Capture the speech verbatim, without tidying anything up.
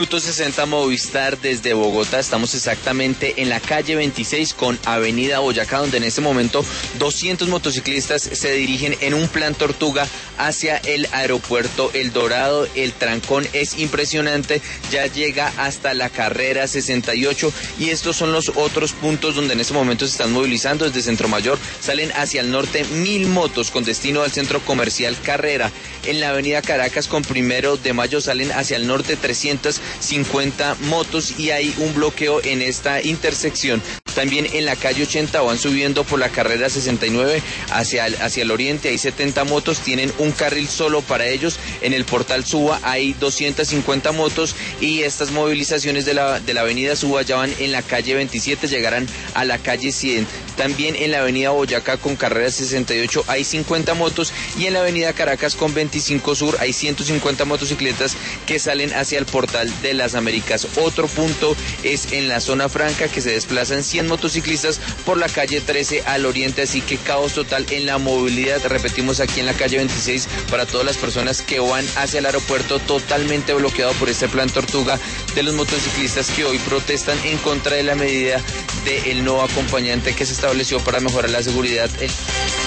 Minuto sesenta Movistar desde Bogotá. Estamos exactamente en la calle veintiséis con Avenida Boyacá, donde en este momento doscientos motociclistas se dirigen en un plan tortuga hacia el aeropuerto El Dorado. El trancón es impresionante, ya llega hasta la carrera sesenta y ocho, y estos son los otros puntos donde en este momento se están movilizando. Desde Centro Mayor salen hacia el norte mil motos con destino al centro comercial Carrera. En la avenida Caracas con Primero de Mayo salen hacia el norte trescientas cincuenta motos y hay un bloqueo en esta intersección. También en la calle ochenta van subiendo por la carrera sesenta y nueve hacia el, hacia el oriente, hay setenta motos, tienen un carril solo para ellos. En el portal Suba hay doscientas cincuenta motos y estas movilizaciones de la, de la avenida Suba ya van en la calle veintisiete, llegarán a la calle cien. También en la avenida Boyacá con carrera sesenta y ocho hay cincuenta motos y en la avenida Caracas con veinticinco Sur hay ciento cincuenta motocicletas que salen hacia el portal de las Américas. Otro punto es en la zona franca, que se desplazan cien motociclistas por la calle trece al oriente, así que caos total en la movilidad. Repetimos, aquí en la calle veintiséis para todas las personas que van hacia el aeropuerto, totalmente bloqueado por este plan tortuga de los motociclistas que hoy protestan en contra de la medida del nuevo acompañante que se estableció para mejorar la seguridad. El...